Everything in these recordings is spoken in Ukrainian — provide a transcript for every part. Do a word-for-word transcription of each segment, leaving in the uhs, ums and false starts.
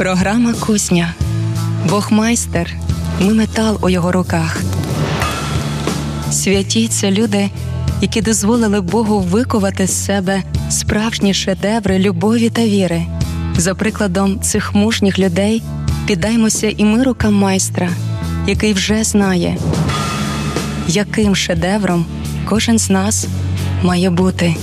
Програма «Кузня». Бог майстер, ми метал у його руках. Святі – це люди, які дозволили Богу викувати з себе справжні шедеври любові та віри. За прикладом цих мужніх людей піддаймося і ми рукам майстра, який вже знає, яким шедевром кожен з нас має бути.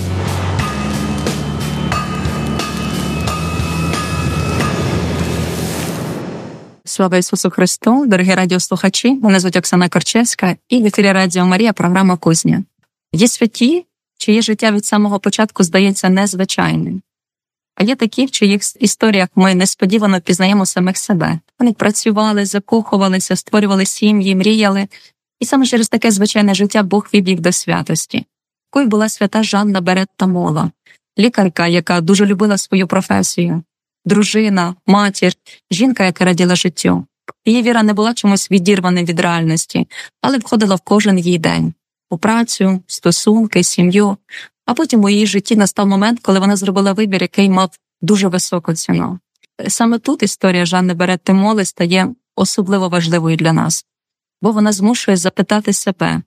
Слава Ісусу Христу, дорогі радіослухачі, мене звуть Оксана Корчевська і в ефірі Радіо Марія, програма «Кузня». Є святі, чиє життя від самого початку здається незвичайним. А є такі, в чиїх історіях ми несподівано пізнаємо самих себе. Вони працювали, закохувалися, створювали сім'ї, мріяли. І саме через таке звичайне життя Бог вів їх до святості. Такою була свята Жанна Беретта Мола, лікарка, яка дуже любила свою професію. Дружина, матір, жінка, яка раділа життю. Її віра не була чомусь відірваним від реальності, але входила в кожен її день. У працю, стосунки, сім'ю. А потім у її житті настав момент, коли вона зробила вибір, який мав дуже високу ціну. Саме тут історія Жанни Беретти Моли стає особливо важливою для нас. Бо вона змушує запитати себе,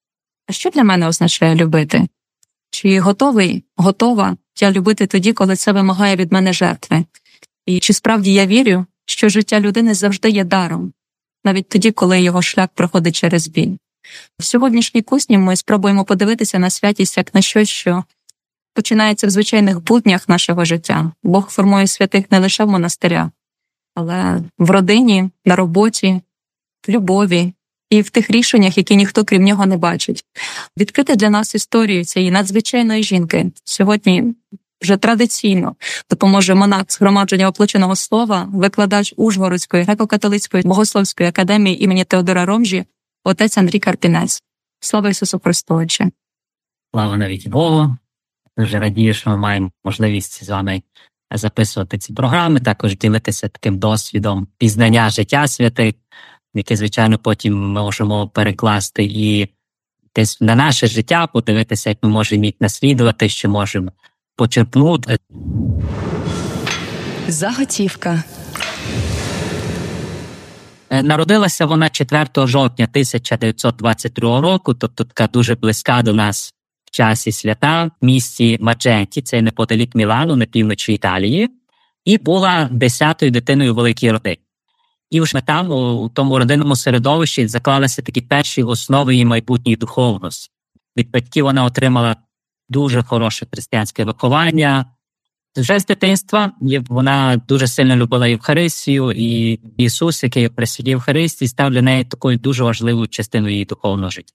а що для мене означає любити? Чи готовий, готова я любити тоді, коли це вимагає від мене жертви? І чи справді я вірю, що життя людини завжди є даром, навіть тоді, коли його шлях проходить через біль? В сьогоднішній кузні ми спробуємо подивитися на святість як на щось, що починається в звичайних буднях нашого життя. Бог формує святих не лише в монастирях, але в родині, на роботі, в любові і в тих рішеннях, які ніхто крім нього не бачить. Відкрити для нас історію цієї надзвичайної жінки сьогодні вже традиційно допоможе монах згромадження оплаченого слова, викладач Ужгородської греко-католицької богословської академії імені Теодора Ромжі, отець Андрій Карпінець. Слава Ісусу Христу, Отче! Слава навіть Богу! Дуже радію, що ми маємо можливість з вами записувати ці програми, також ділитися таким досвідом пізнання життя святих, яке, звичайно, потім ми можемо перекласти і десь на наше життя, подивитися, як ми можемо їх наслідувати, що можемо почерпнути. Заготівка. Народилася вона четвертого жовтня тисяча дев'ятсот двадцять другого року, тобто така дуже близька до нас в часі свята, в місті Мадженті, це неподалік Мілану, на півночі Італії, і була десятою дитиною в великій родині. І вже там, у тому родинному середовищі, заклалися такі перші основи її майбутньої духовності. Від батьків вона отримала дуже хороше християнське виховання. Вже з дитинства вона дуже сильно любила Євхаристію, і Ісус, який присвятив Євхаристії, став для неї такою дуже важливою частиною її духовного життя.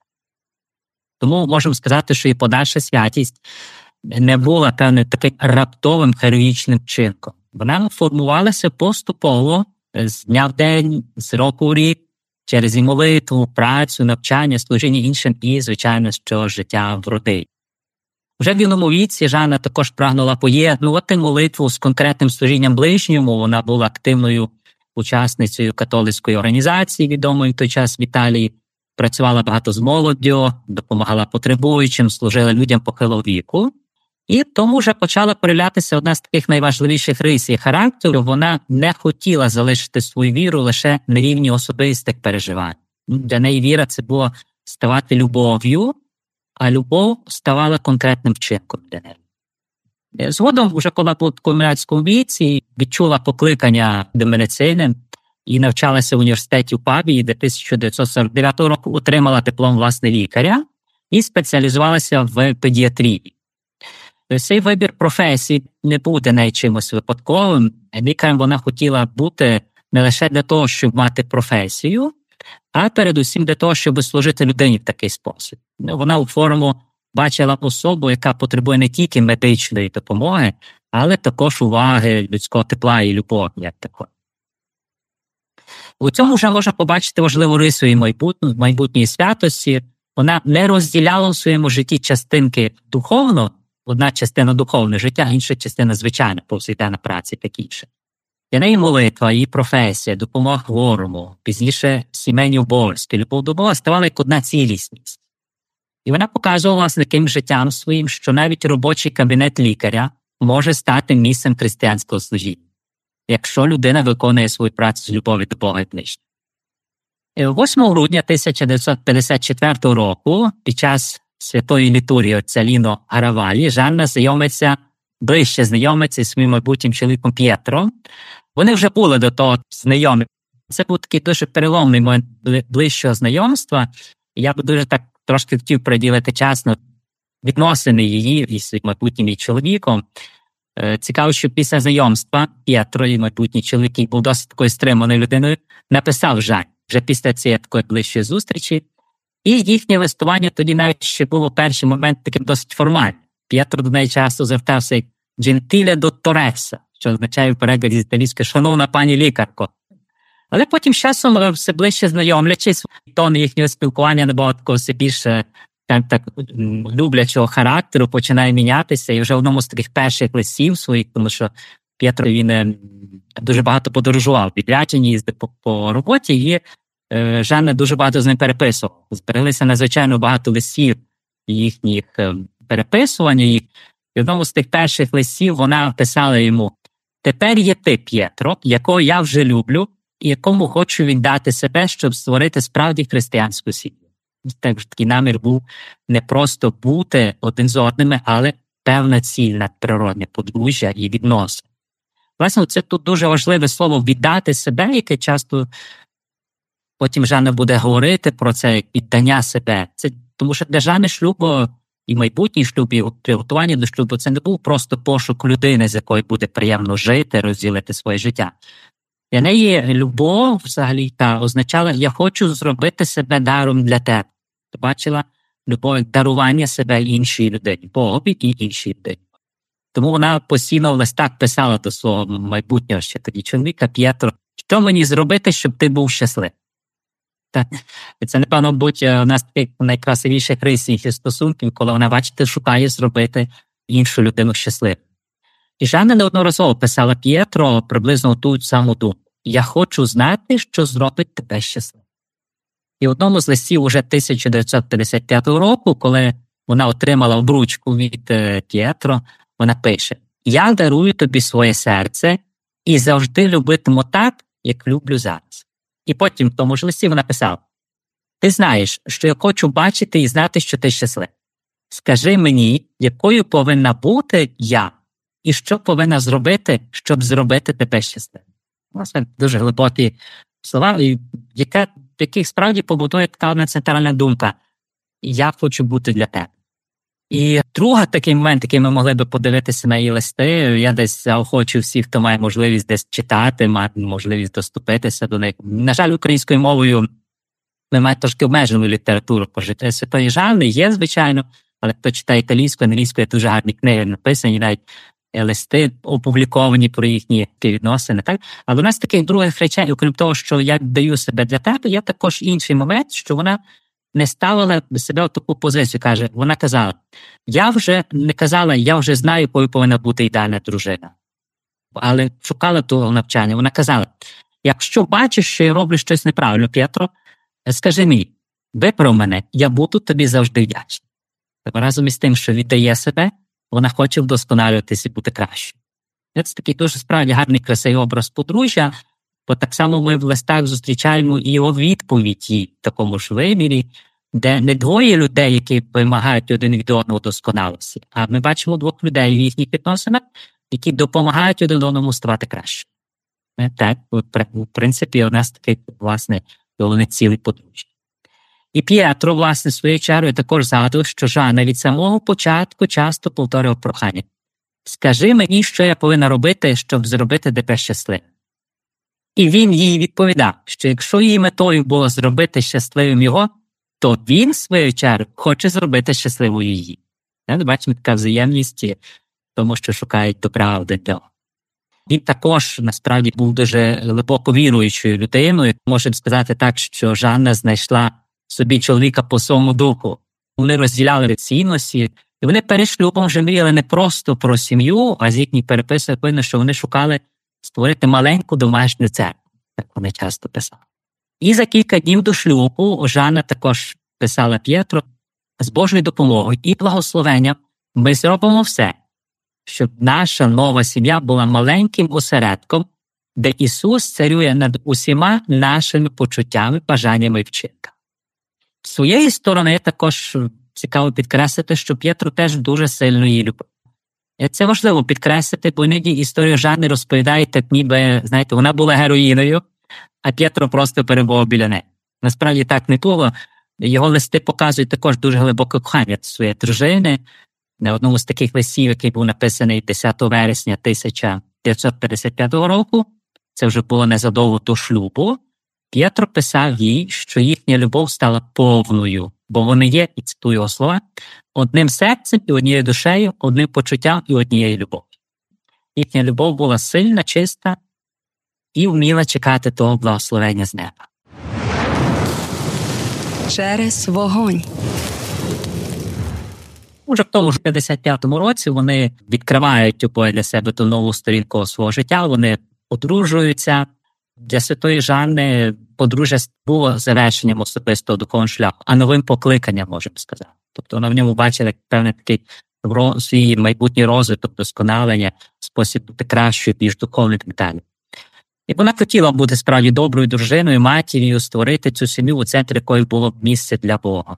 Тому можемо сказати, що її подальша святість не була, певне, таким раптовим героїчним вчинком. Вона формувалася поступово, з дня в день, з року в рік, через і молитву, працю, навчання, служіння іншим і, звичайно, що життя в родині. Вже в юному віці Жанна також прагнула поєднувати молитву з конкретним служінням ближньому. Вона була активною учасницею католицької організації, відомої в той час в Італії, працювала багато з молоддю, допомагала потребуючим, служила людям похилого віку. І тому вже почала проявлятися одна з таких найважливіших рис її характеру. Вона не хотіла залишити свою віру лише на рівні особистих переживань. Для неї віра – це було ставати любов'ю, а любов ставала конкретним вчинком для неї. Згодом, вже коли була в комунальському віці, відчула покликання до медицини і навчалася в університеті у Падії, де тисяча дев'ятсот сорок дев'ятого року отримала диплом власне лікаря і спеціалізувалася в педіатрії. Цей вибір професії не був для неї чимось випадковим. Лікарем вона хотіла бути не лише для того, щоб мати професію, а передусім для того, щоб служити людині в такий спосіб. Вона у форму бачила особу, яка потребує не тільки медичної допомоги, але також уваги, людського тепла і любові, як такої. У цьому вже можна побачити важливу рису її майбутньої, майбутньої святості. Вона не розділяла у своєму житті частинки духовно, одна частина духовне життя, інша частина звичайна, повсякденна праця, так інше. Для неї молитва, її професія, допомога хворому, пізніше сімейні обов'язки, любов до Бога ставали як одна цілісність. І вона показувала, власне, таким життям своїм, що навіть робочий кабінет лікаря може стати місцем християнського служіння. якщо людина виконує свою працю з любові до Бога і ближнього. восьмого грудня тисяча дев'ятсот п'ятдесят четвертого року під час святої літургії отця Ліно Гаравалі Жанна знайомиться, ближче знайомиться зі своїм майбутнім чоловіком П'єтро. Вони вже були до того знайомі. Це був такий дуже переломний момент ближчого знайомства. Я би дуже так трошки хотів приділити час на відносини її із своїм майбутнім чоловіком. Цікаво, що після знайомства П'єтро, її майбутній чоловік, який був досить такою стриманою людиною, написав Жанні вже після цієї такої ближчої зустрічі. І їхнє листування тоді навіть ще було перший момент таким досить формальним. П'єтро до неї часто звертався як «джентіле дотторесса», що означає в перекладі з італійської «шановна пані лікарко». Але потім з часом все ближче знайомлячись, тон їхнього спілкування набагато такого все більше так, так, люблячого характеру починає мінятися. І вже в одному з таких перших листів своїх, тому що П'єтро, він дуже багато подорожував, підряджені, їздив по, по роботі, і е, Жанна дуже багато з ним переписував. Збереглися надзвичайно багато листів їхніх е, переписування. І в одному з тих перших листів вона писала йому: «Тепер є ти, П'єтро, якого я вже люблю, і якому хочу віддати себе, щоб створити справді християнську сім'ю». Так, такий намір був не просто бути один з одними, але певна ціль надприродне подружжя і відносин. Власне, це тут дуже важливе слово «віддати себе», яке часто потім Жанна буде говорити про це, як віддання себе. Це, тому що для Жанни шлюбу і майбутній шлюб, і приготування до шлюбу, це не був просто пошук людини, з якою буде приємно жити, розділити своє життя. Для неї любов взагалі та означала: я хочу зробити себе даром для тебе. Ти бачила любов як дарування себе іншій людині, Богові і іншій людині. Тому вона постійно в листах писала до свого майбутнього ще тоді чоловіка: «П'єтро, що мені зробити, щоб ти був щасливий?» Так. І це, напевно, будь у нас таких найкрасивіших рис їхніх стосунків, коли вона, бачите, шукає зробити іншу людину щасливою. І Жанна неодноразово писала П'єтро приблизно ту саму думку: «Я хочу знати, що зробить тебе щасливим». І в одному з листів уже тисяча дев'ятсот п'ятдесят п'ятого року, коли вона отримала обручку від П'єтро, вона пише: «Я дарую тобі своє серце і завжди любитиму так, як люблю зараз». І потім в тому ж листі вона писала: «Ти знаєш, що я хочу бачити і знати, що ти щасливий. Скажи мені, якою повинна бути я, і що повинна зробити, щоб зробити тебе щасливим». Власне, дуже глибокі слова, і яка, яких справді побудує така одна центральна думка: «Я хочу бути для тебе». І другий такий момент, який ми могли би подивитися на її листи, я десь заохочу всіх, хто має можливість десь читати, має можливість доступитися до них. На жаль, українською мовою ми маємо трошки обмежену літературу по життю Святої Жанни, є, звичайно, але хто читає італійською, англійською, дуже гарні книги написані, навіть листи опубліковані про їхні відносини. Так? Але у нас таких других речей, окрім того, що я даю себе для тебе, є також інший момент, що вона не ставила себе в таку позицію. Каже, вона казала, я вже не казала, я вже знаю, якою повинна бути ідеальна дружина. Але шукала того навчання. Вона казала, якщо бачиш, що я роблю щось неправильно, П'єтро, скажи мені, виправ мене, я буду тобі завжди вдячний. Разом із тим, що віддає себе, вона хоче вдосконалюватися і бути кращою. Це такий дуже справді гарний, красивий образ подружжя, бо так само ми в листах зустрічаємо і його відповідь в такому ж вимірі, де не двоє людей, які вимагають один від одного досконалості, а ми бачимо двох людей в їхніх відносинах, які допомагають один одному ставати краще. Так, в принципі, у нас такий, власне, головний цілий подружжя. І П'єтро, власне, своєю чергою також згадував, що Жанна від самого початку часто повторював прохання: «Скажи мені, що я повинна робити, щоб зробити тебе щасливим». І він їй відповідав, що якщо її метою було зробити щасливим його, то він, своєю чергою, хоче зробити щасливою її. Ми бачимо така взаємність, тому що шукають добра один для одного. Він також, насправді, був дуже глибоко віруючою людиною. Можемо сказати так, що Жанна знайшла собі чоловіка по своєму духу. Вони розділяли цінності, і вони перед шлюбом вже мріяли не просто про сім'ю, а з їхніх переписок видно, що вони шукали створити маленьку домашню церкву, як вони часто писали. І за кілька днів до шлюбу Жанна також писала П'єтро: з Божою допомогою і благословенням ми зробимо все, щоб наша нова сім'я була маленьким осередком, де Ісус царює над усіма нашими почуттями, бажаннями і вчинками. З своєї сторони також цікаво підкреслити, що Пєтро теж дуже сильно її любив. І це важливо підкреслити, бо іноді історію Жанни розповідають, так ніби, знаєте, вона була героїною, а Пєтро просто перебував біля неї. Насправді так не було. Його листи показують також дуже глибоке кохання до своєї дружини. На одному з таких листів, який був написаний десятого вересня тисяча дев'ятсот п'ятдесят п'ятого року, це вже було незадовго до шлюбу, Пєтро писав їй, що їхня любов стала повною, бо вони є, і цитую його слова, одним серцем і однією душею, одним почуттям і однією любов'ю. Їхня любов була сильна, чиста і вміла чекати того благословення з неба. Через вогонь. Уже в тому ж п'ятдесят п'ятому році вони відкривають обоє для себе ту нову сторінку свого життя, вони одружуються. Для святої Жанни подружжя було завершенням особистого духовного шляху, а новим покликанням, можемо сказати. Тобто вона в ньому бачила як певний такий свій майбутній розвиток, досконалення, спосіб бути кращою, більш духовним і так далі. І вона хотіла бути справді доброю дружиною, матір'ю, створити цю сім'ю, у центрі якої було б місце для Бога.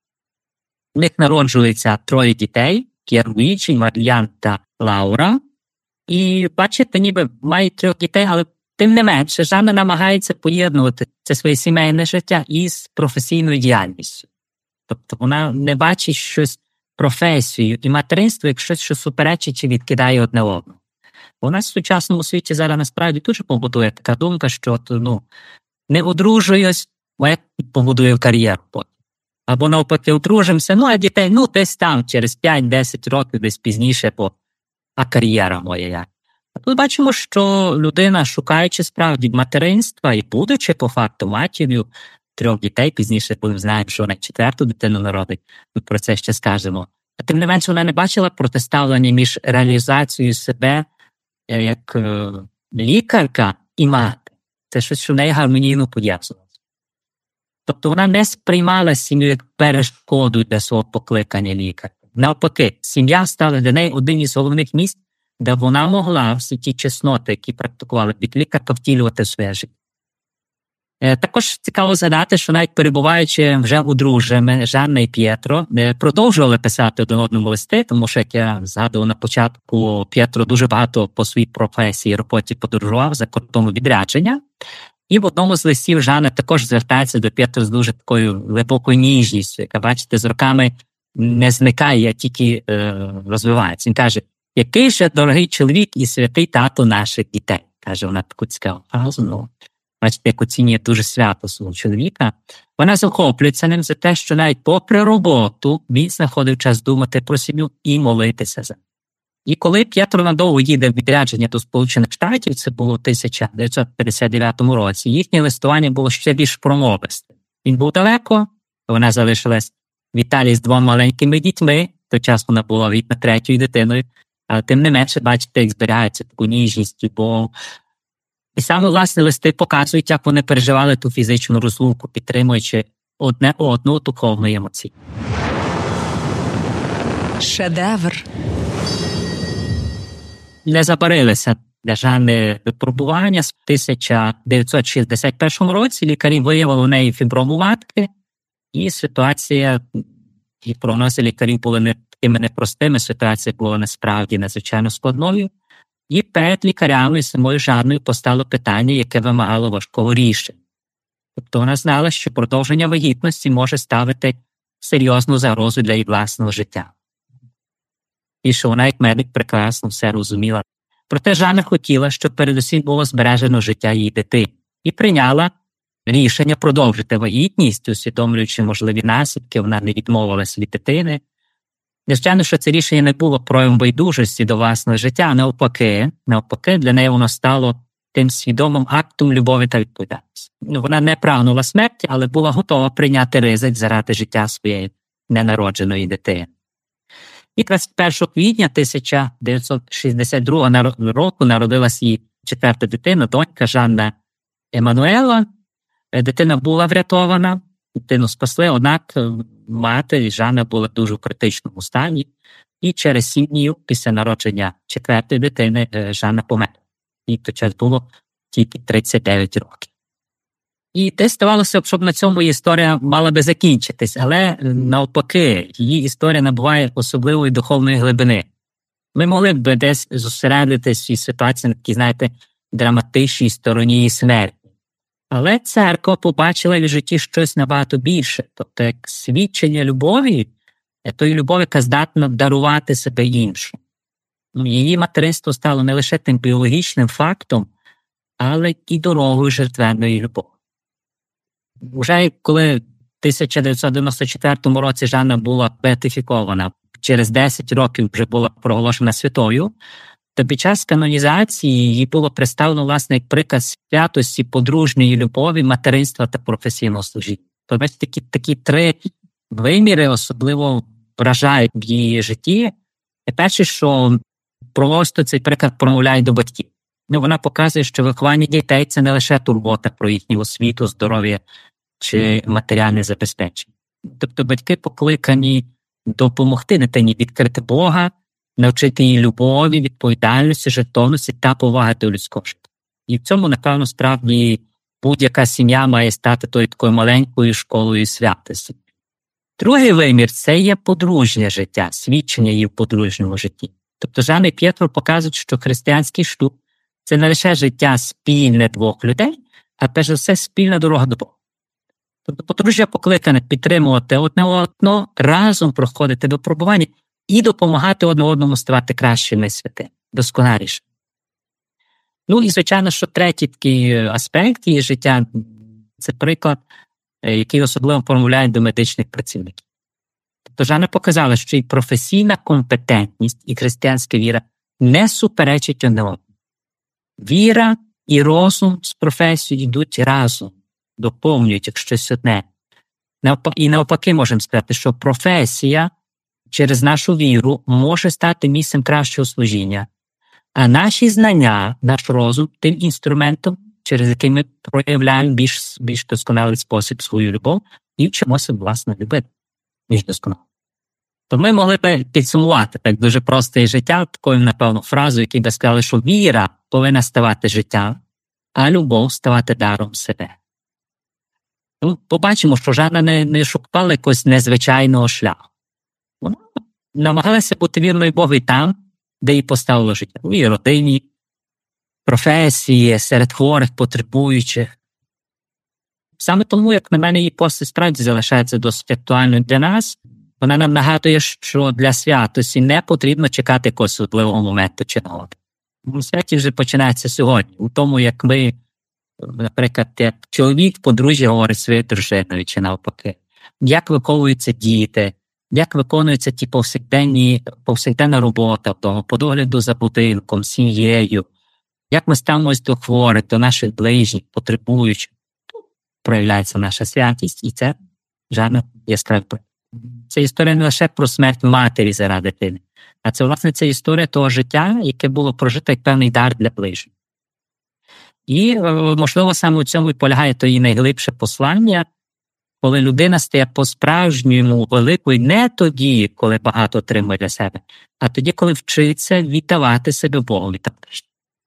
У них народжується троє дітей – П'єр-Луїджі, Мар'ян та Лаура. І, бачите, ніби мають трьох дітей, але тим не менше, Жанна намагається поєднувати це своє сімейне життя із професійною діяльністю. Тобто вона не бачить щось професію і материнство як щось, що суперечить чи відкидає одне одного. У нас в сучасному світі зараз насправді дуже побудує така думка, що ну, не одружуюсь, бо я побудую кар'єру потім. Або навпаки одружимося, ну а дітей, ну десь там, через п'ять-десять років, десь пізніше, бо а кар'єра моя як. А тут бачимо, що людина, шукаючи справді материнства і будучи по факту матір'ю трьох дітей, пізніше будемо знаємо, що вона четверту дитину народить, тут про це ще скажемо. А тим не менше вона не бачила протиставлення між реалізацією себе як е, лікарка і мати. Це щось, що в неї гармонійно поєднувалося. Тобто вона не сприймала сім'ю як перешкоду для свого покликання лікаря. Навпаки, сім'я стала для неї одним із головних місць, де вона могла всі ті чесноти, які практикували під лікарка, втілювати в своє життя. Е, також цікаво згадати, що навіть перебуваючи вже одруженими, Жанна і П'єтро продовжували писати один одному листи, тому що, як я згадував на початку, П'єтро дуже багато по своїй професії і роботі подорожував за кордоном відрядження. І в одному з листів Жанна також звертається до П'єтро з дуже такою глибокою ніжністю, яка, бачите, з роками не зникає, а тільки е, розвивається. Він каже, який же дорогий чоловік і святий тато наших дітей. Каже вона таку цікаву фразу. Ну, бачите, як оцінює дуже свято свого чоловіка. Вона захоплюється ним за те, що навіть попри роботу він знаходив час думати про сім'ю і молитися за. І коли П'єтро надовго їде в відрядження до Сполучених Штатів, це було в тисяча дев'ятсот п'ятдесят дев'ятому році, їхнє листування було ще більш промовисте. Він був далеко, вона залишилась в Італії з двома маленькими дітьми, в той час вона була вагітна третьою дитиною, але тим не менше, бачите, як збирається таку ніжність, любов. І саме, власне, листи показують, як вони переживали ту фізичну розлуку, підтримуючи одне одну духовну і емоційну. Шедевр. Не забарилися для Жанни випробування. В тисяча дев'ятсот шістдесят першому році лікарі виявили у неї фіброму матки, і ситуація, і прогнози лікарів були не такими непростими, ситуація була насправді надзвичайно складною. І перед лікарями самою Жанною постало питання, яке вимагало важкого рішення. Тобто вона знала, що продовження вагітності може ставити серйозну загрозу для її власного життя. І що вона, як медик, прекрасно все розуміла. Проте Жанна хотіла, щоб передусім було збережено життя її дитини. І прийняла рішення продовжити вагітність, усвідомлюючи можливі наслідки, вона не відмовилася від дитини. Звичайно, що це рішення не було проявом байдужості до власного життя, а навпаки, навпаки, для неї воно стало тим свідомим актом любові та відповідальності. Вона не прагнула смерті, але була готова прийняти ризик заради життя своєї ненародженої дитини. І двадцять першого квітня тисяча дев'ятсот шістдесят другого року народилась її четверта дитина, донька Жанна Еммануела. Дитина була врятована, дитину спасли, однак мати Жанна була дуже в критичному стані. І через сім днів після народження четвертої дитини Жанна померла. І в той час було тільки тридцять дев'ять років. І те здавалося б, щоб на цьому історія мала би закінчитись, але навпаки, її історія набуває особливої духовної глибини. Ми могли б десь зосередитись в цій ситуації на такій, знаєте, драматичній стороні її смерті. Але церква побачила в житті щось набагато більше, тобто як свідчення любові, тої любові, яка здатна дарувати себе іншому. Її материнство стало не лише тим біологічним фактом, але і дорогою жертвенної любові. Уже коли в тисяча дев'ятсот дев'яносто четвертому році Жанна була беатифікована, через десять років вже була проголошена святою, то під час канонізації їй було представлено, власне, як приказ святості, подружньої любові, материнства та професійного служіння. Тобто такі, такі три виміри особливо вражають в її житті. І перше, що просто цей приклад промовляє до батьків. Ну, вона показує, що виховання дітей – це не лише турбота про їхню освіту, здоров'я чи матеріальне забезпечення. Тобто батьки покликані допомогти дитині відкрити Бога, навчити її любові, відповідальності, жертовності та поваги до людського життя. І в цьому, напевно, справді будь-яка сім'я має стати тою такою маленькою школою святості. Другий вимір – це є подружнє життя, свідчення її в подружньому житті. Тобто Жанна і П'єтро показують, що християнський шлюб – це не лише життя спільне двох людей, а перш за все спільна дорога до Бога. Тобто подружжя покликане підтримувати одне одного, разом проходити випробування і допомагати одне одному ставати кращими і святими, досконалішими. Ну і, звичайно, що третій такий аспект її життя – це приклад, який особливо промовляють до медичних працівників. Тобто Жанна показала, що і професійна компетентність, і християнська віра не суперечать одне одному. Віра і розум з професією йдуть разом, доповнюють як щось одне. І навпаки можемо сказати, що професія через нашу віру може стати місцем кращого служіння, а наші знання, наш розум – тим інструментом, через який ми проявляємо більш, більш досконалий спосіб свою любов і вчимося, власне, любити більш досконало. То ми могли б підсумувати так дуже просте життя такою, напевно, фразою, якій би сказали, що віра повинна ставати життям, а любов ставати даром себе. Ну, побачимо, що Жанна не, не шукала якогось незвичайного шляху. Вона намагалася бути вірною Богу і там, де їй поставило життя. У її родині, професії, серед хворих, потребуючих. Саме тому, як на мене, її постать справді залишається досить актуальною для нас. Вона нам нагадує, що для святості не потрібно чекати якогось особливого моменту чи нагоди. Святі вже починається сьогодні. У тому, як ми, наприклад, як чоловік подружжя говорить своєю дружиною чи навпаки. Як виховуються діти, як виконуються ті повсякденні, повсякденна робота того, по догляду за будинком, сім'єю, як ми ставимося до хворих, до наших ближніх, потребуючих. Тут проявляється наша святість, і це Жанна яскравий приклад. Це історія не лише про смерть матері заради дитини, а це, власне, це історія того життя, яке було прожито як певний дар для ближніх. І, можливо, саме у цьому і полягає то її найглибше послання, коли людина стає по-справжньому великою не тоді, коли багато отримує для себе, а тоді, коли вчиться віддавати себе Богові та ближньому.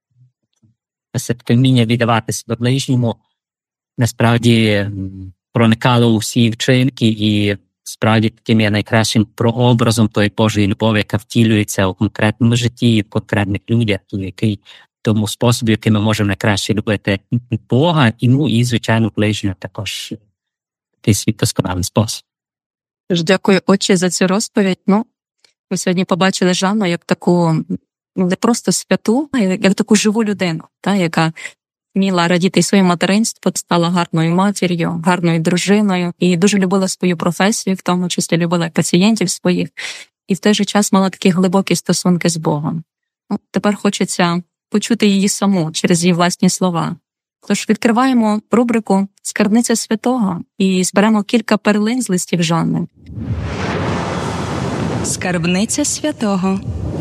Це вміння віддавати себе ближньому насправді проникало у всі вчинки і справді таким є найкращим прообразом тої Божої любові, яка втілюється у конкретному житті, в конкретних людях, і який тому способі, яким ми можемо найкраще любити Бога, і, ну, і, звичайно, ближнього також той свій досконалий спосіб. Тож дякую, отче, за цю розповідь. Ну, ми сьогодні побачили Жанну як таку, ну, не просто святу, а як таку живу людину, та, яка вміла радіти своєму материнству, стала гарною матір'ю, гарною дружиною і дуже любила свою професію, в тому числі любила пацієнтів своїх, і в той же час мала такі глибокі стосунки з Богом. Ну, тепер хочеться почути її саму через її власні слова. Тож відкриваємо рубрику «Скарбниця святого» і зберемо кілька перлин з листів Жанни. Скарбниця святого.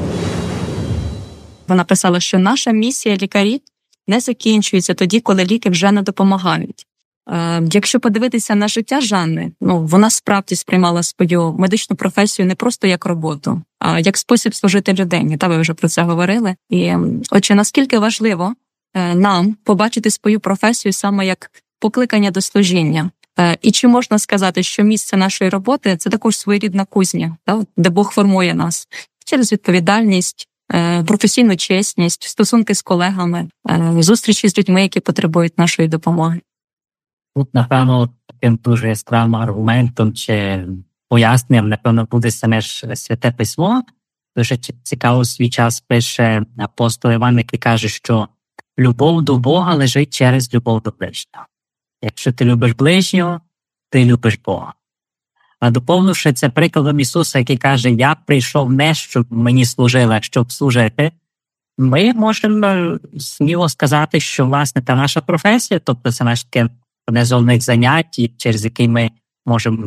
Вона писала, що наша місія лікарів не закінчується тоді, коли ліки вже не допомагають. Е, якщо подивитися на життя Жанни, ну, вона справді сприймала свою медичну професію не просто як роботу, а як спосіб служити людині. Та ви вже про це говорили. І, отже, наскільки важливо нам побачити свою професію саме як покликання до служіння. І чи можна сказати, що місце нашої роботи – це також своєрідна кузня, де Бог формує нас через відповідальність, професійну чесність, стосунки з колегами, зустрічі з людьми, які потребують нашої допомоги. Тут, напевно, таким дуже яскравим аргументом чи поясненням, напевно, буде саме ж Святе Письмо. Дуже цікаво свій час пише апостол Іван, який каже, що любов до Бога лежить через любов до ближнього. Якщо ти любиш ближнього, ти любиш Бога. А доповнивши це прикладом Ісуса, який каже, я прийшов не, щоб мені служили, а щоб служити, ми можемо сміло сказати, що, власне, та наша професія, тобто це наш таке одне з головних занять, через який ми можемо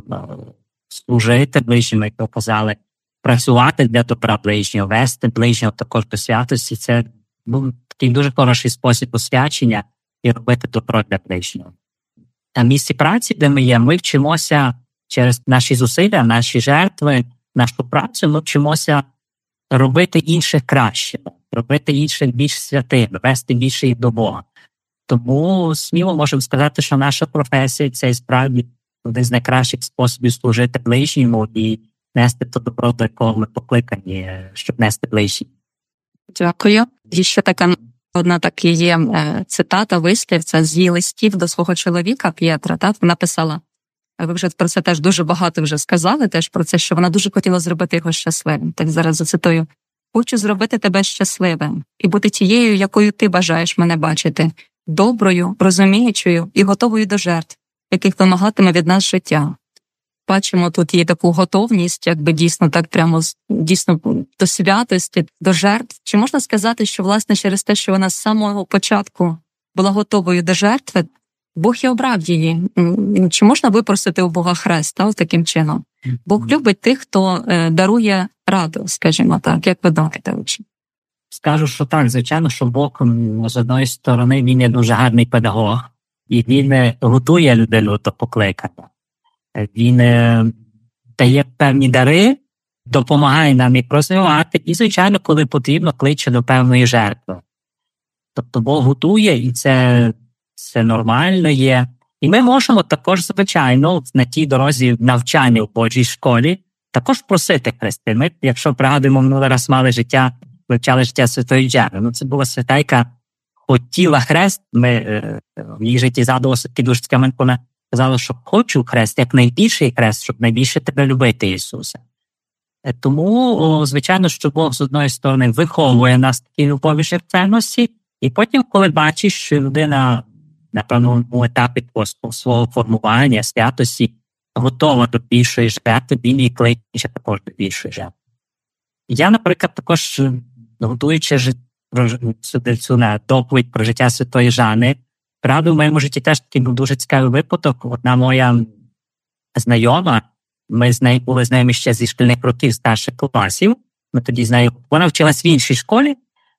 служити ближньому, як ви казали, працювати для добра ближнього, вести ближнього також до святості. Це ну, такий дуже хороший спосіб освячення і робити добро для ближнього. На місці праці, де ми є, ми вчимося через наші зусилля, наші жертви, нашу працю, ми вчимося робити інших краще, робити інших більш святими, вести більше їх до Бога. Тому сміло можемо сказати, що наша професія – це справді один з найкращих способів служити ближньому і нести то добро, до якого ми покликані, щоб нести ближньому. Дякую. І ще така одна така є цитата, вислів, це з її листів до свого чоловіка П'єтра. Так? Вона писала, ви вже про це теж дуже багато вже сказали, теж про це, що вона дуже хотіла зробити його щасливим. Так зараз зацитую. «Хочу зробити тебе щасливим і бути тією, якою ти бажаєш мене бачити, доброю, розуміючою і готовою до жертв, яких вимагатиме від нас життя». Бачимо, тут є таку готовність, якби дійсно так прямо дійсно до святості, до жертв. Чи можна сказати, що, власне, через те, що вона з самого початку була готовою до жертви, Бог і обрав її? Чи можна випросити у Бога хрест, так, таким чином? Бог любить тих, хто е, дарує раду, скажімо так, як ви думаєте, учні? Скажу, що так, звичайно, що Бог, з одної сторони, він є дуже гарний педагог, і він готує людину до покликання. Він дає певні дари, допомагає нам їх розвивати і, звичайно, коли потрібно, кличе до певної жертви. Тобто Бог готує, і це, це нормально є. І ми можемо також, звичайно, на тій дорозі навчання в Божій школі також просити хрести. Ми, якщо пригадуємо, минулий раз мали життя, вивчали життя Святої Джери. Ну, це була свята, яка хотіла хрест. Ми е, в її житті задалося такий дуже цікавий момент, вона казала, що хочу хрест, як найбільший хрест, щоб найбільше тебе любити, Ісусе. Тому, о, звичайно, що Бог з одної сторони виховує нас такі любові жертвенності, і потім, коли бачиш, що людина на певному етапі свого формування, святості, готова до більшої жертви, він і кличе також до більшої жертви. Я, наприклад, також, готуючи цю доповідь про життя Святої Жани, правда, в моєму житті теж такий був дуже цікавий випадок. Одна моя знайома, ми з нею були знайомі ще зі шкільних років старших класів. Ми тоді з нею, вона вчилась в іншій школі.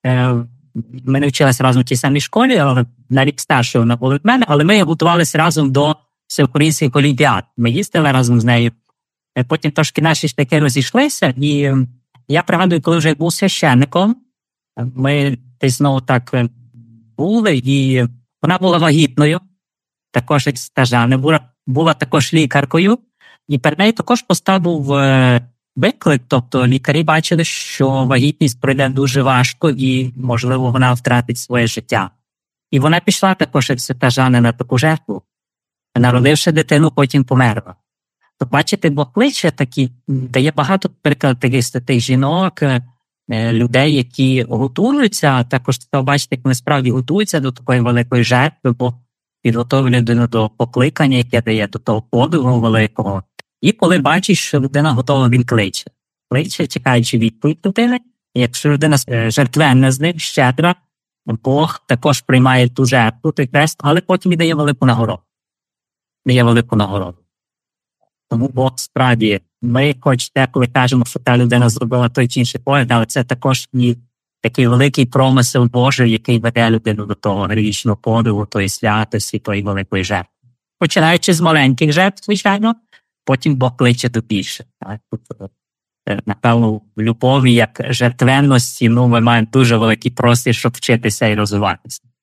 Ми не вчилися разом в тій самій школі, але на рік старше вона була від мене, але ми готувалися разом до всеукраїнських олімпіад. Ми їздили разом з нею. Потім трошки наші шляхи розійшлися, і я пригадую, коли вже був священником, ми десь знову так були, і вона була вагітною, також як стажана, була, була також лікаркою, і перед нею також поставив виклик, тобто лікарі бачили, що вагітність пройде дуже важко і, можливо, вона втратить своє життя. І вона пішла також як стажана на таку жертву, народивши дитину, потім померла. То бачите, Бог кличе такі, дає багато прикладів таких таких жінок, людей, які готуються, а також бачите, як вони справді готуються до такої великої жертви, бо підготовлює людину до покликання, яке дає до того подвигу великого. І коли бачиш, що людина готова, він кличе. Кличе, чекаючи відповідь людини. І якщо людина жертвенна з ним, щедра, Бог також приймає ту жертву, той хрест, але потім і дає велику нагороду. Дає велику нагороду. Тому Бог справді, ми хоч деколи кажемо, що та людина зробила той чи інший погляд, але це також і такий великий промисел Божий, який веде людину до того героїчного подвигу, тої святості, тої великої жертви. Починаючи з маленьких жертв, звичайно, потім Бог кличе до більше. Тут, напевно, в любові, як жертвенності, ну, ми маємо дуже великий простір, щоб вчитися і розвиватися.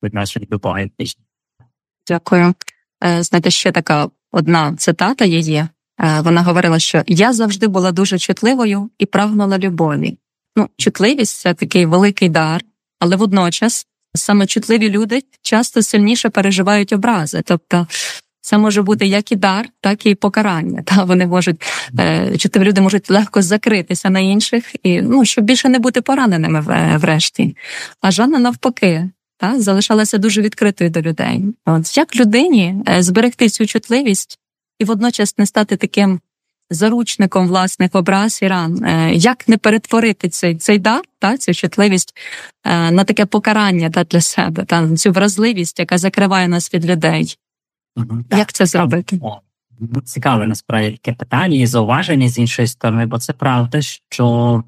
відношенні до Бога. Дякую. Знаєте, ще така одна цитата її. Вона говорила, що «я завжди була дуже чутливою і прагнула любові». Ну, чутливість – це такий великий дар, але водночас саме чутливі люди часто сильніше переживають образи. Тобто це може бути як і дар, так і покарання. Та вони можуть, е, чутливі люди можуть легко закритися на інших, і, ну, щоб більше не бути пораненими врешті. А Жанна навпаки, та, залишалася дуже відкритою до людей. От як людині зберегти цю чутливість і водночас не стати таким заручником власних образ і ран? Як не перетворити цей, цей дар, та, цю чутливість на таке покарання, та, для себе, та, цю вразливість, яка закриває нас від людей? Угу, як це зробити? О, цікаве насправді таке питання і зауваження з іншої сторони, бо це правда, що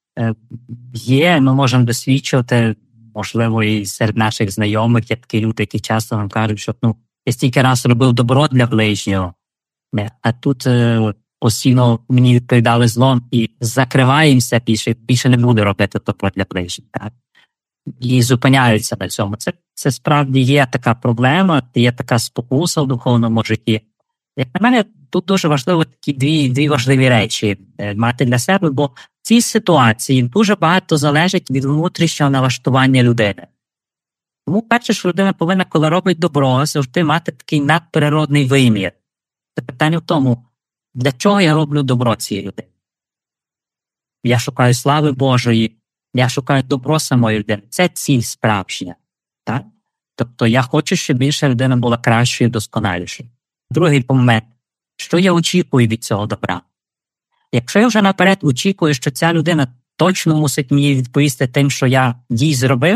є, ми можемо досвідчувати, можливо, і серед наших знайомих є такі люди, які часто нам кажуть, що ну, я стільки раз робив добро для ближнього, а тут е, постійно мені відповідали злом і закриваємося більше, більше не буду робити добро для ближнього. Так? І зупиняються на цьому. Це, це справді є така проблема, є така спокуса в духовному житті. Як на мене, тут дуже важливо такі дві, дві важливі речі е, мати для себе, бо в цій ситуації дуже багато залежить від внутрішнього налаштування людини. Тому перше, що людина повинна, коли робить добро, завжди мати такий надприродний вимір. Це питання в тому, для чого я роблю добро цій людині? Я шукаю слави Божої, я шукаю добро самої людини. Це ціль справжня. Так? Тобто я хочу, щоб більша людина була кращою і досконалішою. Другий момент. Що я очікую від цього добра? Якщо я вже наперед очікую, що ця людина точно мусить мені відповісти тим, що я їй зробив,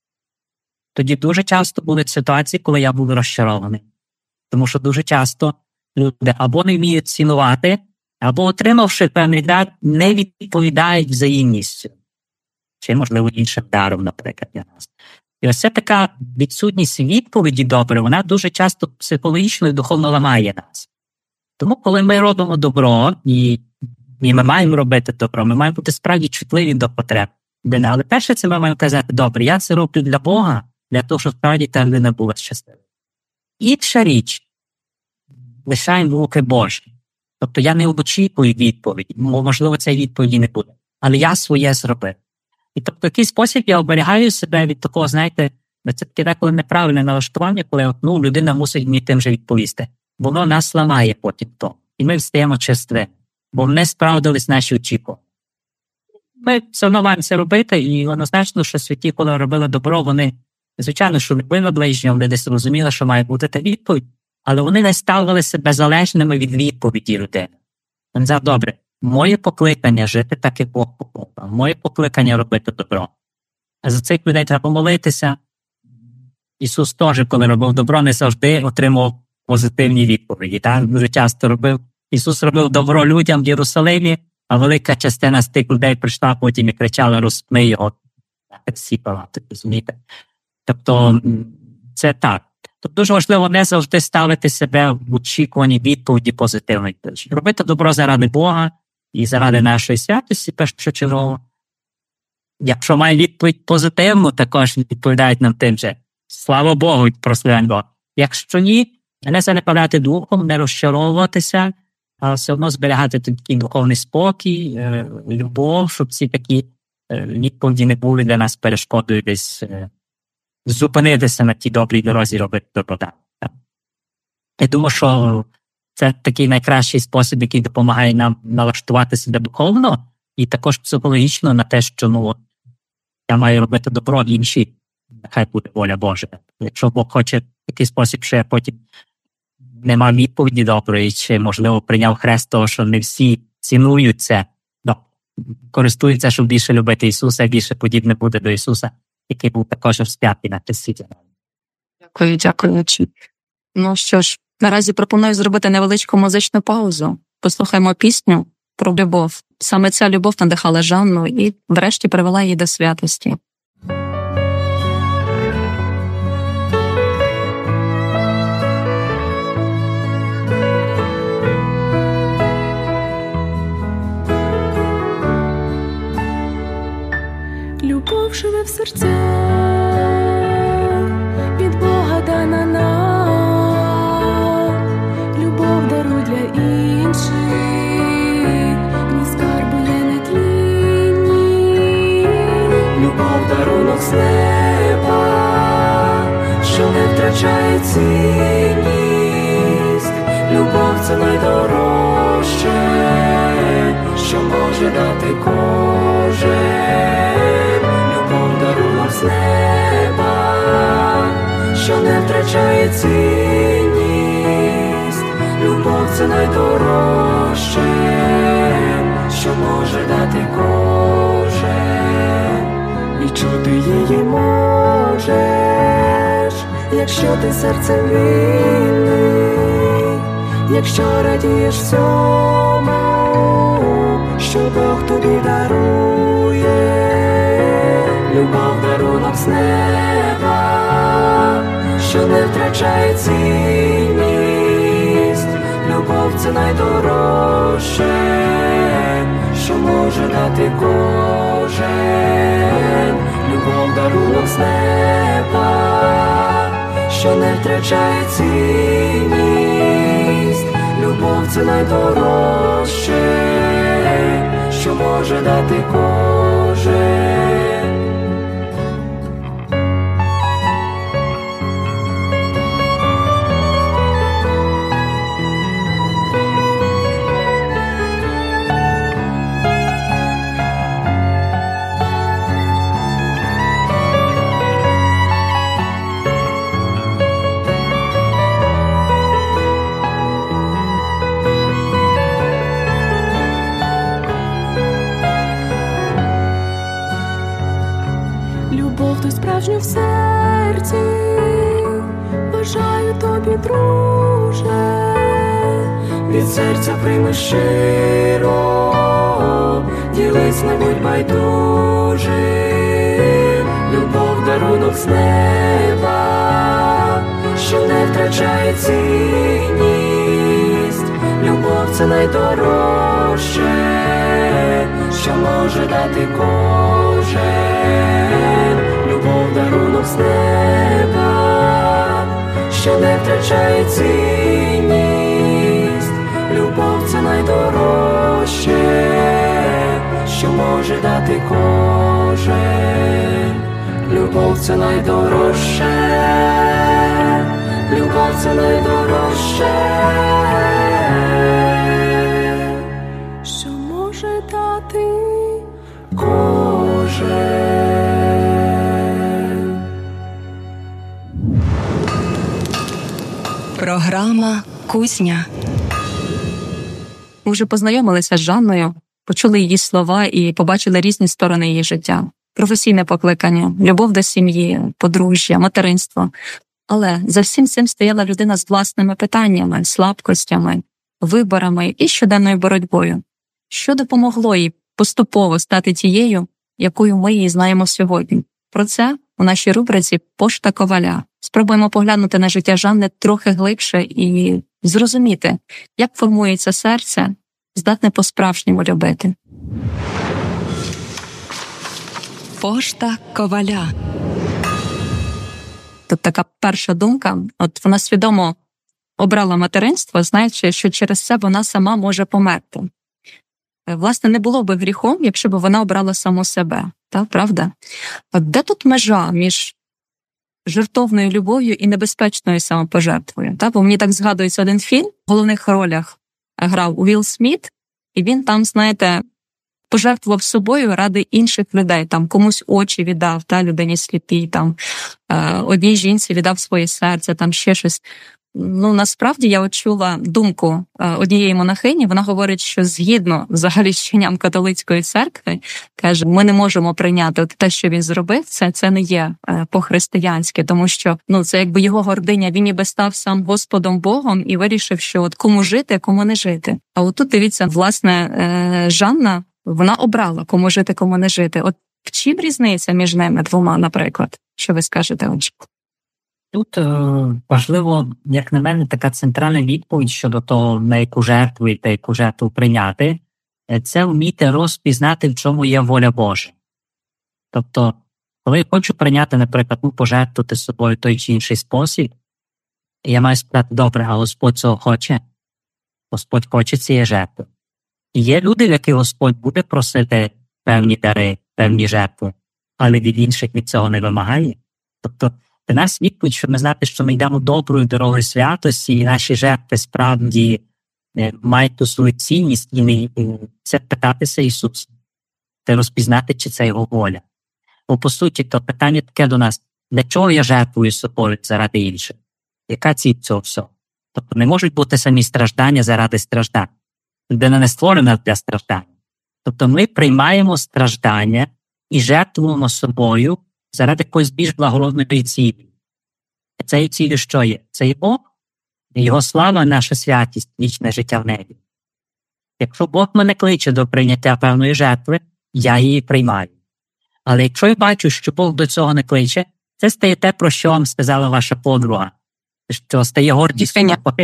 тоді дуже часто будуть ситуації, коли я буду розчарований. Тому що дуже часто люди або не вміють цінувати, або, отримавши певний дар, не відповідають взаємністю. Чи, можливо, іншим даром, наприклад, для нас. І ось ця така відсутність відповіді добре, вона дуже часто психологічно і духовно ламає нас. Тому, коли ми робимо добро, і, і ми маємо робити добро, ми маємо бути справді чутливі до потреб. Але перше, це ми маємо казати, добре, я це роблю для Бога, для того, щоб справді та людина була щаслива. Інша річ, лишаємо в руки Божі. Тобто я не очікую відповіді, можливо, цієї відповіді не буде, але я своє зробив. І тобто в який спосіб я оберігаю себе від такого, знаєте, це таке деколи неправильне налаштування, коли ну, людина мусить мені тим же відповісти. Воно нас ламає потім то. І ми встаємо черстві, бо не справдились наші очікування. Ми все одно маємо це робити, і однозначно, що святі, коли робили добро, вони, звичайно, що любили ближнього, вони десь розуміли, що має бути та відповідь, але вони не ставили себе залежними від відповіді людини. Він сказав, добре, моє покликання жити так, як Бог покликав, моє покликання робити добро. А за цих людей треба молитися. Ісус теж, коли робив добро, не завжди отримав позитивні відповіді. Так? Дуже часто робив. Ісус робив добро людям в Єрусалимі, а велика частина з тих людей прийшла потім і кричала, розпни його. Всі палати, розумієте? Тобто, це так. Тобто дуже важливо не завжди ставити себе в очікуванні відповіді позитивної. Робити добро заради Бога і заради нашої святості, першочергово. Якщо має відповідь позитивну, також відповідають нам тим же. Слава Богу, прославляємо Бога. Якщо ні, не занепадати духом, не розчаровуватися, а все одно зберігати такий духовний спокій, любов, щоб ці такі відповіді не були для нас перешкодою десь зупинитися на тій добрій дорозі, робити добро. Я думаю, що це такий найкращий спосіб, який допомагає нам налаштувати себе духовно і також психологічно на те, що ну, я маю робити добро інші, нехай буде воля Божа. Якщо Бог хоче в такий спосіб, що я потім не мав відповіді доброї, чи, можливо, прийняв хрест того, що не всі цінують це, no, користуються, щоб більше любити Ісуса, більше подібне буде до Ісуса, який був також розп'ятий на хресті. Дякую, дякую. Ну що ж, наразі пропоную зробити невеличку музичну паузу. Послухаємо пісню про любов. Саме ця любов надихала Жанну і врешті привела її до святості. Любов живе в серцях дарунок з неба, що не втрачає цінність. Любов – це найдорожче, що може дати кожен. Любов – дарунок з неба, що не втрачає цінність. Любов – це найдорожче, що може дати кожен. Відчути її можеш, якщо ти серцем вільний, якщо радієш всьому, що Бог тобі дарує. Любов – дарунок з неба, що не втрачає цінність. Любов – це найдорожче, що може дати кожен. Любов – дарунок з неба, що не втрачає цінність. Любов – це найдорожче, що може дати кожен. Ти справжню в серці, бажаю тобі, друже, від серця прийми щиро, ділись, не будь байдужим. Любов – дарунок з неба, що не втрачає цінність. Любов – це найдорожче, що може дати кожен. Любов – дарунок з неба, що не втрачає цінність. Любов – це найдорожче, що може дати кожен. Любов – це найдорожче, любов – це найдорожче, що може дати кожен. Програма «Кузня». Ми вже познайомилися з Жанною, почули її слова і побачили різні сторони її життя. Професійне покликання, любов до сім'ї, подружжя, материнство. Але за всім цим стояла людина з власними питаннями, слабкостями, виборами і щоденною боротьбою. Що допомогло їй поступово стати тією, якою ми її знаємо сьогодні? Про це у нашій рубриці «Пошта Коваля». Спробуємо поглянути на життя Жанни трохи глибше і зрозуміти, як формується серце, здатне по-справжньому любити. Пошта Коваля. Тут така перша думка. От вона свідомо обрала материнство, знаючи, що через це вона сама може померти. Власне, не було би гріхом, якщо б вона обрала саму себе. Та, правда? От де тут межа між жертовною любов'ю і небезпечною самопожертвою? Та? Бо мені так згадується один фільм, в головних ролях грав Уілл Сміт, і він там, знаєте, пожертвував собою ради інших людей. Там комусь очі віддав, та, людині сліпій, там, е, одній жінці віддав своє серце, там ще щось. Ну, насправді, я чула думку однієї монахині, вона говорить, що згідно взагалі з вченням католицької церкви, каже, ми не можемо прийняти те, що він зробив, це, це не є по-християнськи, тому що, ну, це якби його гординя, він ніби став сам Господом Богом і вирішив, що от кому жити, кому не жити. А от тут, дивіться, власне, Жанна, вона обрала, кому жити, кому не жити. От в чим різниця між ними двома, наприклад? Що ви скажете, Отже? Тут е, важливо, як на мене, така центральна відповідь щодо того, на яку жертву і та яку жертву прийняти, це вміти розпізнати, в чому є воля Божа. Тобто, коли я хочу прийняти, наприклад, ну, пожертвувати з собою той чи інший спосіб, я маю сказати, добре, а Господь цього хоче? Господь хоче цієї жертви. І є люди, які Господь буде просити певні дари, певні жертви, але від інших від цього не вимагає. Тобто для нас відповідь, щоб ми знати, що ми йдемо доброю дорогою святості, і наші жертви справді мають ту свою цінність, і ми, це питатися Ісуса. Це розпізнати, чи це Його воля. Бо, по суті, то питання таке до нас: для чого я жертвую собою заради інших? Яка ціль цього всього? Тобто не можуть бути самі страждання заради страждань. Людина не створена для страждання. Тобто ми приймаємо страждання і жертвуємо собою заради якоїсь більш благородної цілі. І цією цілі що є? Це є Бог, Його слава, наша святість, вічне життя в небі. Якщо Бог мене кличе до прийняття певної жертви, я її приймаю. Але якщо я бачу, що Бог до цього не кличе, це стає те, про що вам сказала ваша подруга. Що стає гордість.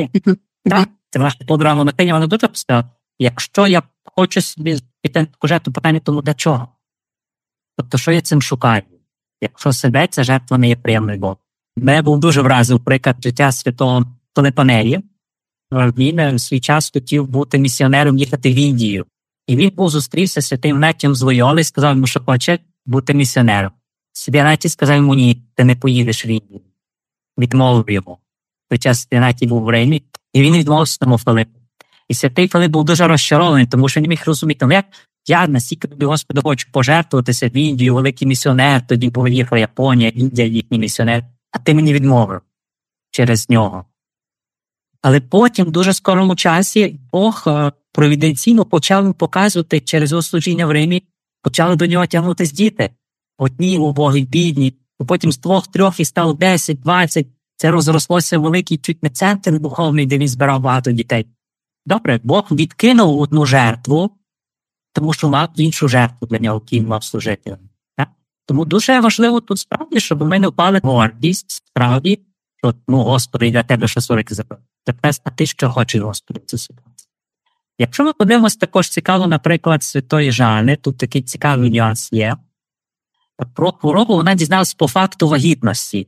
Так, це ваша подруга Монахиня, вона дуже сказала: якщо я хочу собі піти на таку жертву, питання тому для чого? Тобто, що я цим шукаю? Якщо себе, ця жертва не є приємною Богу. Мене був дуже вразив приклад життя святого Пилипа Нері. Він в свій час хотів бути місіонером, їхати в Індію. І він був зустрівся з святим Ігнатієм з Лойоли і сказав йому, що хоче бути місіонером. Святий Ігнатій сказав йому: ні, ти не поїдеш в Індію. Відмовив йому. Під час Святий Ігнатій був в Римі, і він відмовився тому Филипу. І святий Филип був дуже розчарований, тому що не міг розуміти: ну як я настільки тобі, Господи, хочу пожертвуватися в Індію, великий місіонер, тоді поїхала Японія, Індія, їхній місіонер, а ти мені відмовив через нього. Але потім, в дуже скорому часі, Бог провіденційно почав їм показувати через його служіння в Римі, почали до нього тягнутися діти. Одні убогі, бідні, а потім з двох-трьох і стало десять, двадцять. Це розрослося великий чуть не центр духовний, де він збирав багато дітей. Добре, Бог відкинув одну жертву, тому що мав іншу жертву для нього, який мав служити. Так? Тому дуже важливо тут справді, щоб ми не впали в гордість, справді, що, ну, Господи, для тебе щось велике забрав. А ти що хочеш, Господи, цю ситуацію? Якщо ми подивимося також цікаво, наприклад, святої Жани, тут такий цікавий нюанс є. Про хворобу вона дізналася по факту вагітності.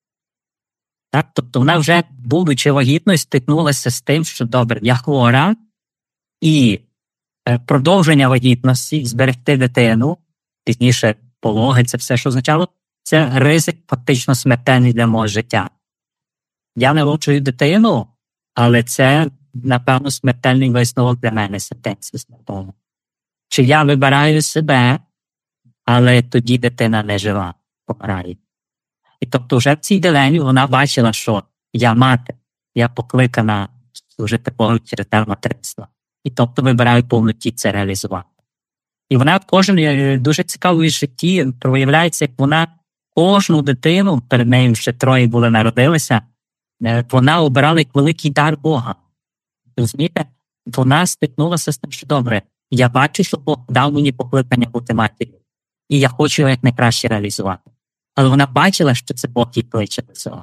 Так? Тобто вона вже, будучи вагітною, стикнулася з тим, що, добре, я хвора, і продовження вагітності, зберегти дитину, пізніше пологи, це все, що означало, це ризик фактично смертельний для мого життя. Я народжую дитину, але це, напевно, смертельний висновок для мене, сентенція смертельна. Чи я вибираю себе, але тоді дитина не жива, помирає. І тобто вже в цій дилемі вона бачила, що я мати, я покликана служити Богу через дар материнства. І тобто вибираю повноті це реалізувати. І вона кожен дуже цікавий в житті проявляється, як вона кожну дитину, перед нею ще троє були народилися, вона обирала як великий дар Бога. Розумієте? Вона стикнулася з тим, що добре, я бачу, що Бог дав мені покликання бути матір'ю. І я хочу його якнайкраще реалізувати. Але вона бачила, що це Бог їй кличе до цього.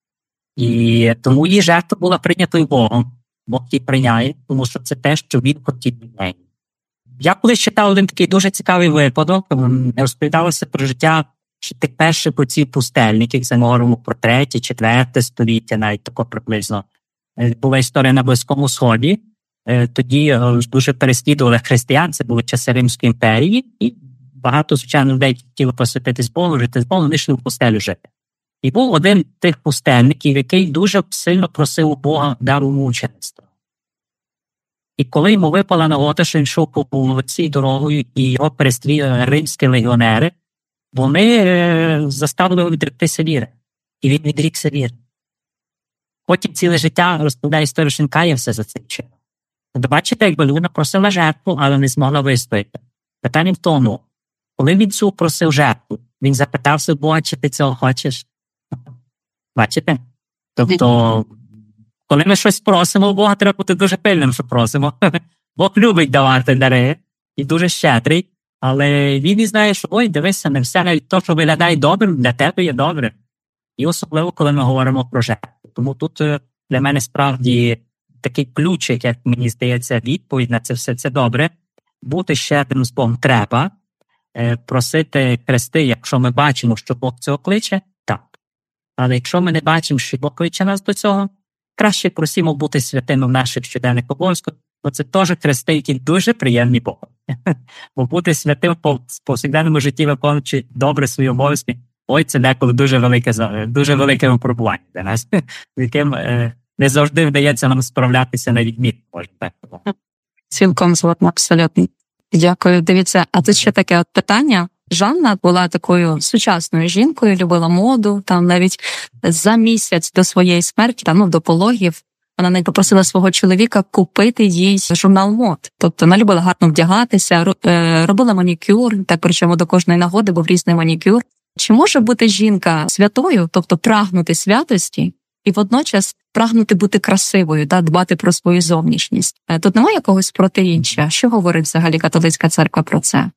І тому її жертва була прийнятою Богом. Бог її прийняє, тому що це те, що він хотів від неї. Я колись читав один такий дуже цікавий випадок, розповідалося про життя тих перших отців пустельників, це ми говоримо про третє, четверте століття, навіть тако приблизно. Була історія на Близькому Сході, тоді дуже переслідували християн, це були часи Римської імперії, і багато, звичайно, людей хотіли посвятитись Богу, жити з Богом, вони йшли в пустелю жити. І був один тих пустельників, який дуже сильно просив у Бога дару мучеництва. І коли йому випала нагода, що він йшов по вулиці дорогою, і його перестріли римські легіонери, вони е, заставили його відректися віри. І він відрікся віри. Потім ціле життя розповідає історію, що він каявся за цей чин. Тобто, бачите, якби людина просила жертву, але не змогла вистояти. Питання в тому, коли він цю просив жертву, він запитався Бога, чи ти цього хочеш? Бачите? Тобто, коли ми щось просимо, Бога треба бути дуже пильним, що просимо. Бог любить давати дари і дуже щедрий, але він і знає, що, ой, дивися, не все, навіть то, що виглядає добрим, для тебе є добре. І особливо, коли ми говоримо про жертву. Тому тут для мене справді такий ключик, як мені здається, відповідь на це все, це добре. Бути щедрим з Богом треба, просити хрести, якщо ми бачимо, що Бог цього кличе, так. Але якщо ми не бачимо, що Бог кличе нас до цього, краще просимо бути святими в наших щоденних обов'язках, бо це теж хрести, які дуже приємні Богу. Бо бути святим по повсякденному житті, виконуючи добре свої обов'язки, ой, це деколи дуже велике, дуже велике випробування для нас, з яким е, не завжди вдається нам справлятися на відмінно, можна так сказати. Цілком згодна, абсолютно. Дякую. Дивіться, а тут ще таке от питання. Жанна була такою сучасною жінкою, любила моду, там навіть за місяць до своєї смерті, там, ну, до пологів, вона навіть попросила свого чоловіка купити їй журнал мод. Тобто вона любила гарно вдягатися, робила манікюр, так причому до кожної нагоди був різний манікюр. Чи може бути жінка святою, тобто прагнути святості, і водночас прагнути бути красивою, да, дбати про свою зовнішність? Тут немає якогось протиріччя? Що говорить взагалі католицька церква про це?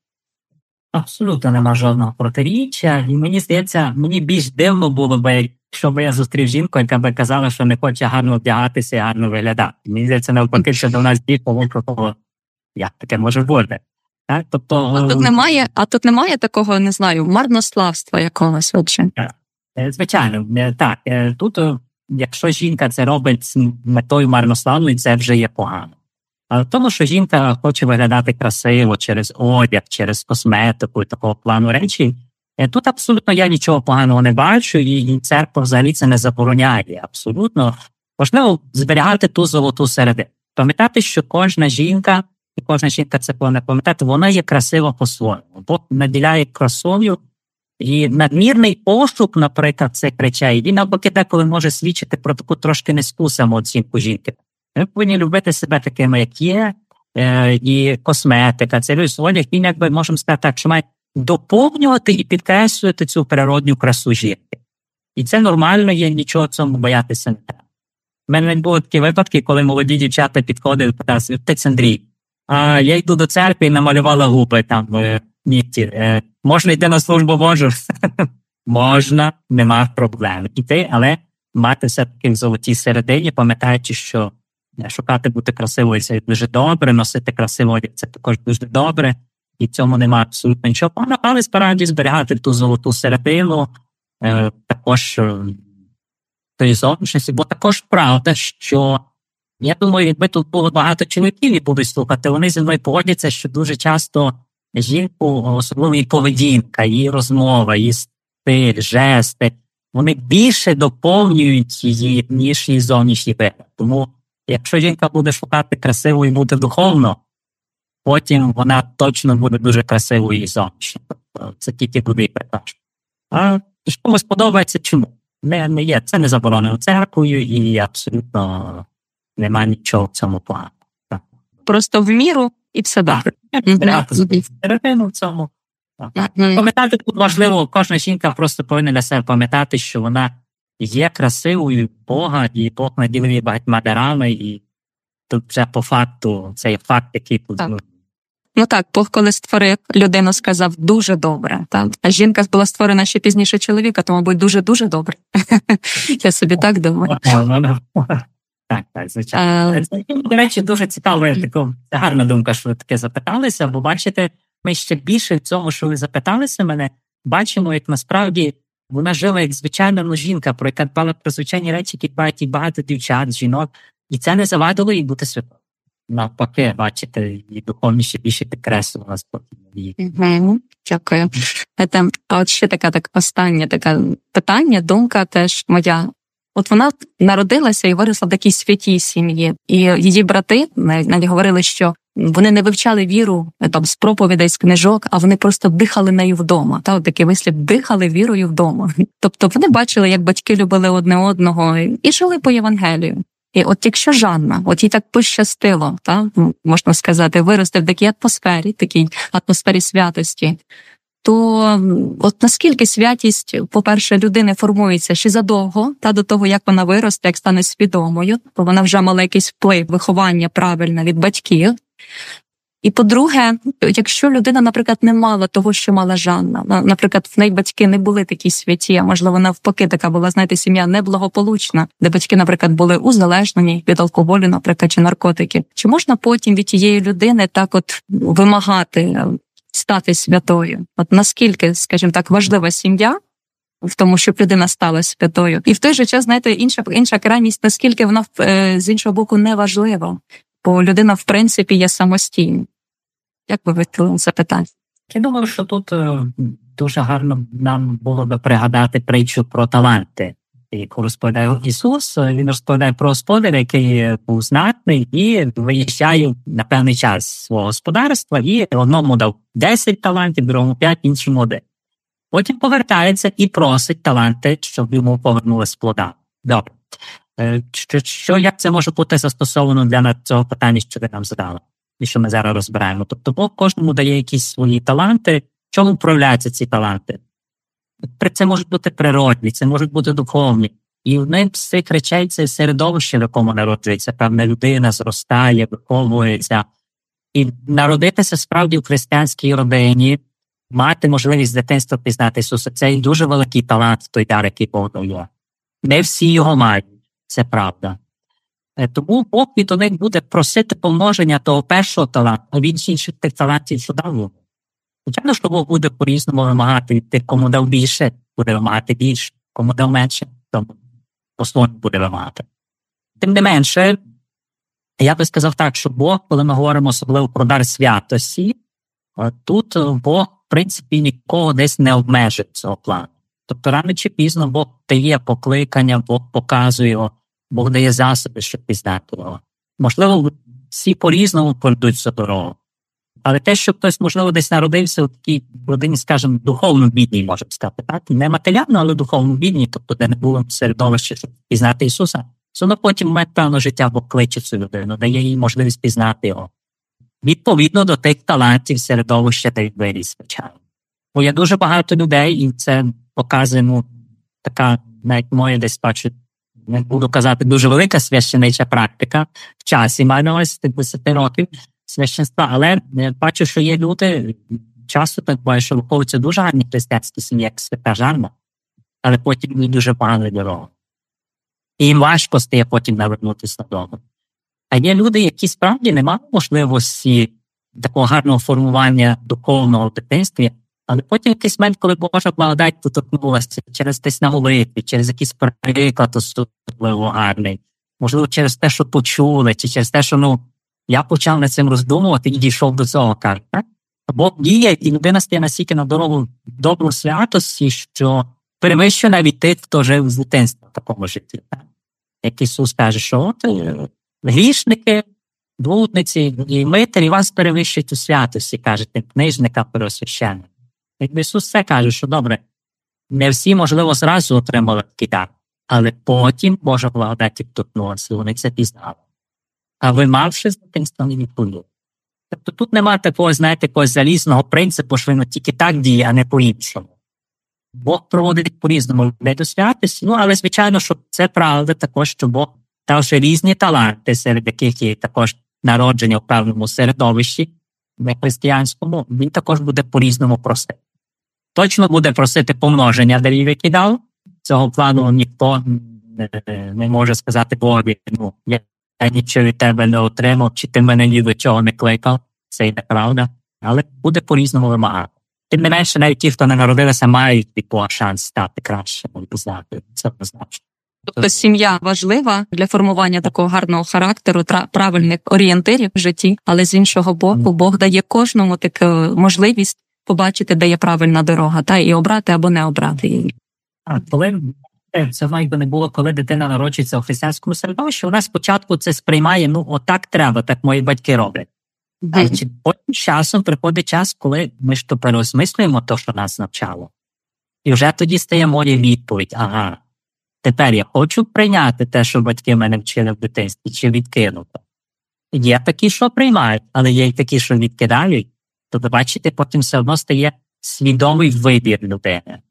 Абсолютно нема жодного протиріччя. І мені здається, мені більш дивно було б, якщо б я зустрів жінку, яка би казала, що не хоче гарно вдягатися і гарно виглядати. Мені здається, навпаки, що до нас дійшло про того, як таке може бути. Так? Тобто, а тут немає, а тут немає такого, не знаю, марнославства якогось, отже? Звичайно, так. Тут, якщо жінка це робить з метою марнославної, це вже є погано. А в тому, що жінка хоче виглядати красиво через одяг, через косметику і такого плану речі, тут абсолютно я нічого поганого не бачу, і церква взагалі це не забороняє. Абсолютно важливо зберігати ту золоту середину. Пам'ятати, що кожна жінка, і кожна жінка це повинна пам'ятати, вона є красива по-своєму. Бог наділяє красою, і надмірний пошук, наприклад, цих речей, він навпаки деколи може свідчити про таку трошки низьку самооцінку жінки. Ми повинні любити себе такими, як є, е, і косметика, це одяг, він, якби, можемо сказати так, що має доповнювати і підкреслювати цю природню красу жінки. І це нормально є, нічого цьому боятися не треба. У мене були такі випадки, коли молоді дівчата підходили і питали, отець Андрій, а я йду до церкви і намалювала губи там, е, нігті, е, можна йти на службу Божу? Можна, нема проблем. Іти, але мати все-таки в золотій середині, пам'ятаючи, що шукати бути красивою – це дуже добре, носити красивий одяг – це також дуже добре, і в цьому немає абсолютно нічого поганого, але справді зберігати ту золоту середину, е, також е, тої зовнішності, бо також правда, що, я думаю, якби тут було багато чоловіків і будуть слухати, вони зі мною погодяться, що дуже часто жінку, особливо її поведінка, її розмова, її стиль, жести, вони більше доповнюють її, ніж її зовнішній вигляд. Тому якщо жінка буде шукати красиво і буде духовно, потім вона точно буде дуже красивою і зовнішньо. Це тільки буде і прекрасно. А що комусь подобається, чому? Не, не є. Це не заборонено церквою і абсолютно немає нічого в цьому плану. Просто в міру і все добре. Середину в цьому. Пам'ятати тут важливо, кожна жінка просто повинна для себе пам'ятати, що вона є красивою Бога, і Бог наділив її багатьма дарами, і тут вже по факту, це є факт, який тут. Ну так, Бог коли створив, людину сказав дуже добре. Так? А жінка була створена ще пізніше чоловіка, то, мабуть, дуже-дуже добре. Я собі так думаю. Так, так, звичайно. До речі, дуже цікаво, це гарна думка, що ви таке запиталися, бо бачите, ми ще більше в цьому, що ви запиталися мене, бачимо, як насправді вона жила як звичайна ну, жінка, про яка дбала про звичайні речі, які дбають і багато дівчат, жінок, і це не завадило їй бути святою. Навпаки, бачите, і духовніше більше підкреслювала спокійно її. Угу, дякую. А от ще така, так, останнє таке питання, думка теж моя. От вона народилася і виросла в такій святій сім'ї. І її брати навіть говорили, що вони не вивчали віру там, з проповідей, з книжок, а вони просто дихали нею вдома. Та, от такий вислів, дихали вірою вдома. Тобто вони бачили, як батьки любили одне одного і жили по Євангелію. І от якщо Жанна, от їй так пощастило, та, можна сказати, вирости в такій атмосфері, такій атмосфері святості, то от наскільки святість, по-перше, людини формується ще задовго, та до того, як вона виросте, як стане свідомою, бо вона вже мала якийсь вплив, виховання правильне від батьків. І по-друге, якщо людина, наприклад, не мала того, що мала Жанна, наприклад, в неї батьки не були такі святі, а можливо навпаки така була, знаєте, сім'я неблагополучна, де батьки, наприклад, були узалежнені від алкоголю, наприклад, чи наркотиків, чи можна потім від тієї людини так от вимагати стати святою? От наскільки, скажімо так, важлива сім'я в тому, щоб людина стала святою. І в той же час, знаєте, інша, інша крайність, наскільки вона з іншого боку не важлива. Бо людина, в принципі, є самостійна. Як ви відповіли на це питання? Я думаю, що тут е, дуже гарно нам було би пригадати притчу про таланти, яку розповідає Ісус. Він розповідає про господаря, який був знатний і виїжджає на певний час свого господарства, і одному дав десять талантів, другому п'ять, іншому один. Потім повертається і просить таланти, щоб йому повернули з плода. Добре. Е, що, що, як це може бути застосовано для цього питання, що ви нам задали? І що ми зараз розбираємо. Тобто Бог кожному дає якісь свої таланти. Чому управляються ці таланти? Це можуть бути природні, це можуть бути духовні. І одним з цих речей це середовище, в якому народжується певна людина, зростає, виховується. І народитися справді в християнській родині, мати можливість з дитинства пізнати Ісуса, це і дуже великий талант, той дар, який Бог дає. Не всі його мають, це правда. Тому Бог від них буде просити помноження того першого таланту, а від інших тих талантів, що дав йому. Звичайно, що Бог буде по-різному вимагати від тих, кому дав більше, буде вимагати більше, кому дав менше, тому по-своєму буде вимагати. Тим не менше, я би сказав так, що Бог, коли ми говоримо особливо про дар святості, тут Бог, в принципі, нікого десь не обмежить цього плану. Тобто рано чи пізно Бог дає покликання, Бог показує його, Бог дає засоби, щоб пізнати його. Можливо, всі по-різному пройдуть цю дорогу. Але те, що хтось, можливо, десь народився в такій родині, скажімо, духовно бідній, можемо сказати, так? Не матеріально, але духовно бідній, тобто де не було середовища, щоб пізнати Ісуса, воно потім в момент певного життя Бог кличе цю людину, дає їй можливість пізнати його. Відповідно до тих талантів середовища, де він виріс, звичайно. Бо є дуже багато людей, і це показує, ну, така, навіть моя десь бачу, не буду казати, дуже велика священича практика в часі, маю на увазі десять років священства, але я бачу, що є люди, часто так буває, що виховуються дуже гарні християнські сім'ї, як свята Жанна, але потім їм дуже погана дорога. І їм важко стає потім навернутися додому. А є люди, які справді не мали можливості такого гарного формування духовного в дитинстві, але потім якийсь момент, коли Божа благодать доторкнулася через десь на молитві, через якийсь приклад особливо гарний, можливо, через те, що почули, чи через те, що, ну, я почав над цим роздумувати і дійшов до цього, каже, так? Бог діє, і людина стає настільки на дорогу добру святості, що перевищує навіть тих, хто жив з дитинства в такому житті. Так? Як Ісус каже, що от грішники, блудниці і митарі вас перевищують у святості, каже тим книжникам первосвященникам. Якби Ісус це каже, що добре, не всі, можливо, зразу отримали такий дар, але потім Божа благодать торкнулася, вони це пізнали. А ви, мавши з дитинства, не відповіли. Тобто тут немає такого, знаєте, якогось залізного принципу, що він тільки так діє, а не по-іншому. Бог проводить по-різному людей до святості, ну, але, звичайно, що це правда також, що Бог дав ще різні таланти, серед яких є також народження в певному середовищі, в християнському, він також буде по-різному просити. Точно буде просити помноження дарів, які дав. Цього плану ніхто не, не може сказати Богові, ну, я нічого від тебе не отримав, чи ти мене ні до чого не кликав, це і неправда, але буде по-різному вимагати. Тим не менше, навіть ті, хто не народилися, мають типу, шанс стати кращим, пізнати. Це однозначно. Тобто сім'я важлива для формування такого гарного характеру, правильних орієнтирів в житті, але з іншого боку, Бог дає кожному таку можливість побачити, де є правильна дорога, та і обрати або не обрати її. А коли це навіть би не було, коли дитина народжується у християнському середовищі, вона спочатку це сприймає, ну, отак треба, так мої батьки роблять. А mm-hmm. потім часом приходить час, коли ми ж то переосмислюємо те, що нас навчало. І вже тоді стає моя відповідь, ага, тепер я хочу прийняти те, що батьки мене вчили в дитинстві, чи відкинути. Є такі, що приймають, але є й такі, що відкидають. Тобто, бачите, потім все одно стає свідомий вибір людини.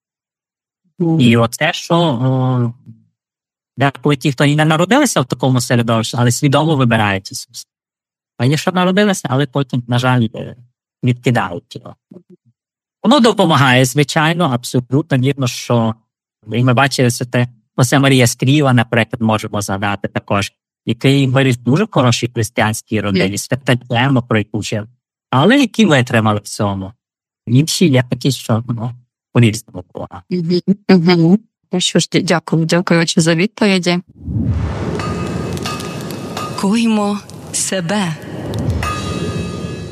Mm. І оце, що о, деколи ті, хто і не народилися в такому середовищі, але свідомо вибирають Ісуса. А є, що народилися, але потім, на жаль, відкидають його. Воно допомагає, звичайно, абсолютно вірно, що і ми бачили, що те, Осе Марія Скріва, наприклад, можемо згадати також, який виріс дуже в хорошій християнській родині, свята Тема, про яку вчив, але які витримали в цьому. Інші є такі, що, ну, по-різному було. Угу. Ну що ж, дякую, дякую очі за відповіді. Куймо себе.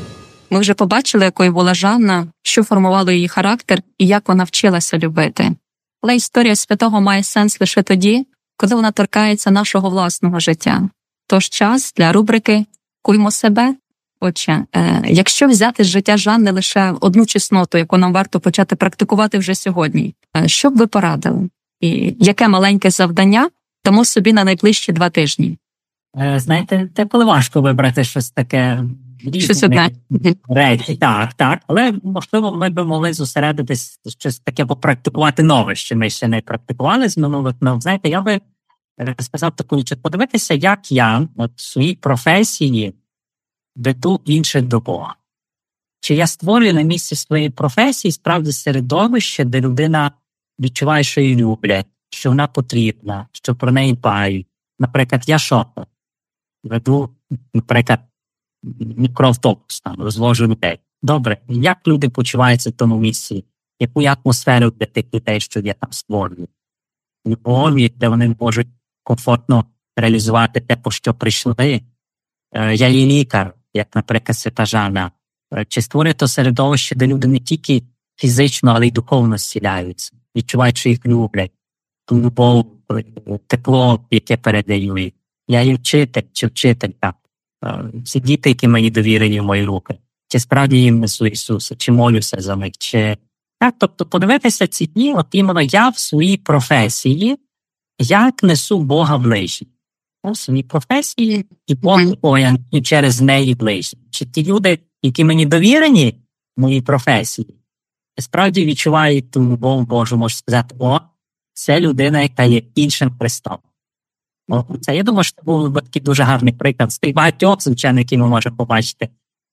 Ми вже побачили, якою була Жанна, що формувало її характер і як вона вчилася любити. Але історія святого має сенс лише тоді, коли вона торкається нашого власного життя. Тож час для рубрики «Куймо себе». Отже, е, якщо взяти з життя Жанни лише одну чесноту, яку нам варто почати практикувати вже сьогодні, е, що б ви порадили? І яке маленьке завдання дамо собі на найближчі два тижні? Е, знаєте, це коли важко вибрати щось таке Щось одне. Речі, так, так. Але, можливо, ми б могли зосередитись щось таке попрактикувати нове, що ми ще не практикували з минулих. Ну, знаєте, я би сказав таку річ, подивитися, як я от, в своїй професії веду інших до Бога. Чи я створюю на місці своєї професії справді середовище, де людина відчуває, що її люблять, що вона потрібна, що про неї дбають. Наприклад, я шофер. Веду, наприклад, мікроавтобус, там, розвожу людей. Добре, як люди почуваються в тому місці? Яку атмосферу для тих людей, що я там створюю? Любові, де вони можуть комфортно реалізувати те, по що прийшли. Я є лікар, як, наприклад, свята Жанна. Чи створює то середовище, де люди не тільки фізично, але й духовно зціляються, відчувають, що їх люблять, ту любов, тепло, яке передають. Я є вчитель чи вчителька. Всі діти, які мені довірені в мої руки. Чи справді їм несу Ісуса, чи молюся за них, чи... Так, тобто подивитися ці дні, от іменно я в своїй професії, як несу Бога ближче. В своїй професії і Бога і через неї ближче. Чи ті люди, які мені довірені в моїй професії, справді відчувають ту любов Божу, можу сказати, о, це людина, яка є іншим Христом. О, це, я думаю, що це був такий дуже гарний приклад з тих багатьох, звичайно, які ми можемо побачити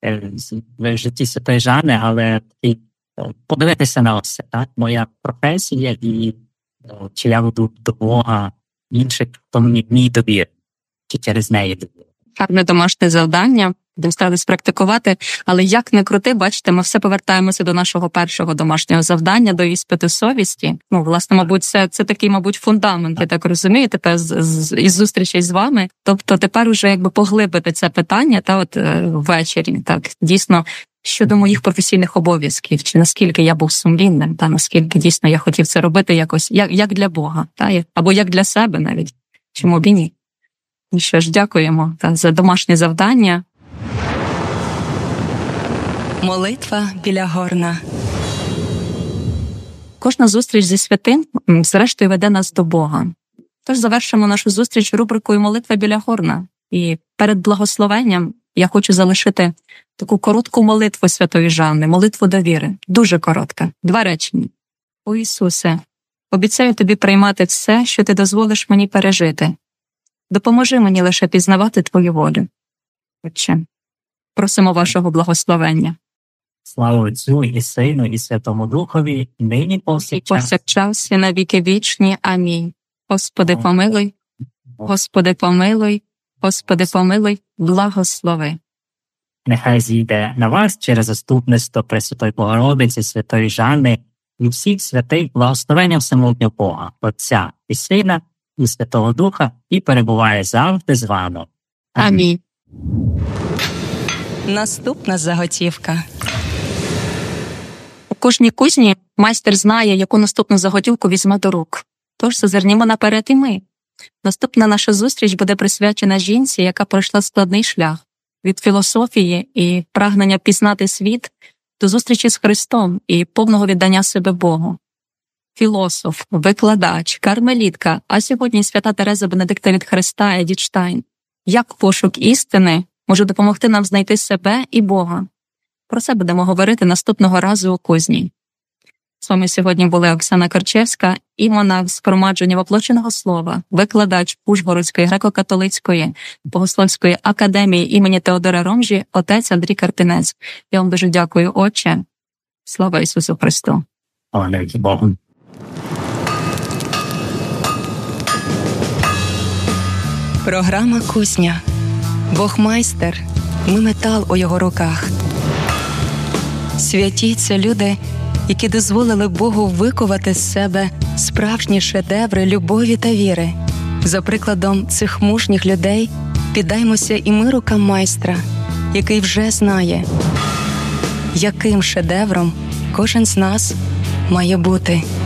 в житті святої Жанни, але і, подивитися на все, так? Моя професія і чи я веду до Бога інших, хто мені мій довір, чи через неї довір. Гарне домашнє завдання, будемо старатися практикувати, але як не крути, бачите, ми все повертаємося до нашого першого домашнього завдання, до іспиту совісті. Ну, власне, мабуть, це, це такий, мабуть, фундамент, я так розумію, тепер з, з, із зустрічей з вами. Тобто тепер уже якби поглибити це питання, та от е, ввечері, так, дійсно, щодо моїх професійних обов'язків, чи наскільки я був сумлінним, та наскільки дійсно я хотів це робити якось, як, як для Бога, та, або як для себе навіть, чому б і ні. І що ж, дякуємо та, за домашнє завдання. Молитва біля горна. Кожна зустріч зі святим, зрештою, веде нас до Бога. Тож завершимо нашу зустріч рубрикою «Молитва біля горна». І перед благословенням я хочу залишити таку коротку молитву святої Жанни, молитву довіри. Дуже коротка. Два речення. «О Ісусе, обіцяю Тобі приймати все, що Ти дозволиш мені пережити. Допоможи мені лише пізнавати Твою волю. Отче, просимо вашого благословення. Слава Отцю і Сину, і Святому Духові, нині повсякчас. Повсякчас і на віки вічні. Амінь. Господи, помилуй, Господи, помилуй, Господи, помилуй, благослови. Нехай зійде на вас через заступництво Пресвятої Богородиці, Святої Жанни і всіх святих благословення всемогутнього Бога, Отця і Сина, і Святого Духа, і перебуває завжди з вами. Амінь. Наступна заготівка. У кожній кузні майстер знає, яку наступну заготівку візьме до рук. Тож зазирнімо наперед і ми. Наступна наша зустріч буде присвячена жінці, яка пройшла складний шлях від філософії і прагнення пізнати світ до зустрічі з Христом і повного віддання себе Богу. Філософ, викладач, кармелітка, а сьогодні свята Тереза Бенедикта від Христа Едіт Штайн. Як пошук істини може допомогти нам знайти себе і Бога? Про це будемо говорити наступного разу у кузні. З вами сьогодні були Оксана Корчевська і монах з Громадження Воплоченого Слова, викладач Ужгородської греко-католицької богословської академії імені Теодора Ромжі, отець Андрій Картинець. Я вам дуже дякую, Отче. Слава Ісусу Христу! Слава Богу! Програма «Кузня». Бог майстер, ми метал у його руках. Святі – це люди, які дозволили Богу викувати з себе справжні шедеври любові та віри. За прикладом цих мужніх людей піддаймося і ми рукам майстра, який вже знає, яким шедевром кожен з нас має бути.